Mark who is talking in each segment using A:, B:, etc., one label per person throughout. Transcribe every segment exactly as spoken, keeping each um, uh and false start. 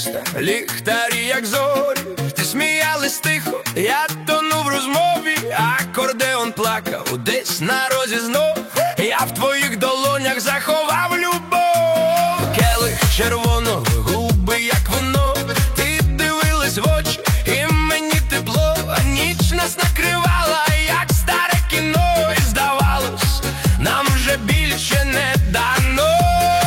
A: міста, ліхтарі, як зорі, ти сміялись тихо, я тонув в розмові, акордеон плакав десь на розі знов. Я в твоїх долонях заховав любов. Келих червоного, губи, як вино, ти дивилась в очі, і мені тепло. Ніч нас накривала, як старе кіно, і здавалось, нам вже більше не дано.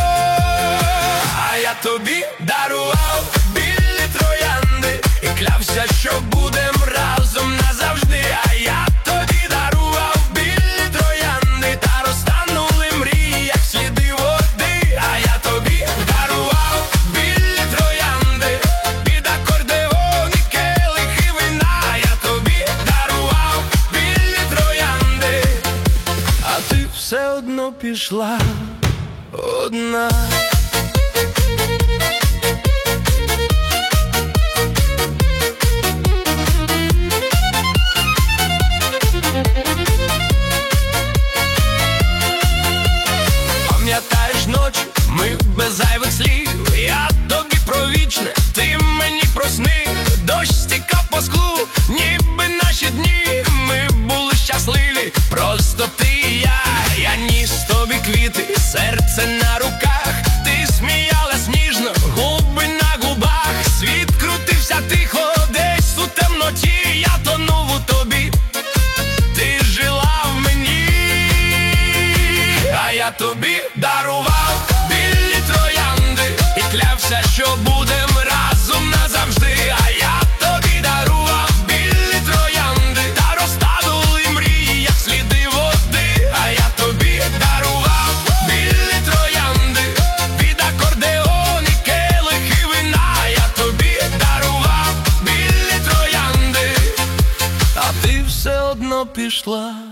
A: А я тобі дарував білі троянди і клявся, що будем разом назавжди. А я тобі дарував білі троянди, та розтанули мрії, як сліди води. А я тобі дарував білі троянди, під акордеон і келихи вина. А я тобі дарував білі троянди, а ти все одно пішла одна. Пам'ятаєш ночі, ми без зайвих слів, я тобі про вічне, ти мені про сни. Дощ стікав по склу, ніби наші дні. Ми були щасливі, просто ти і я. Я ніс тобі квіти, серце на руках, ти сміялась ніжно, губи на губах. Світ крутився тихо, десь у темноті, я тонув у тобі, ти жила в мені. А я тобі дарував білі троянди і клявся, що будем разом назавжди. А я тобі дарував білі троянди, та розтанули мрії, як сліди води. А я тобі дарував білі троянди, під акордеон і келихи вина. А я тобі дарував білі троянди, а ти все одно пішла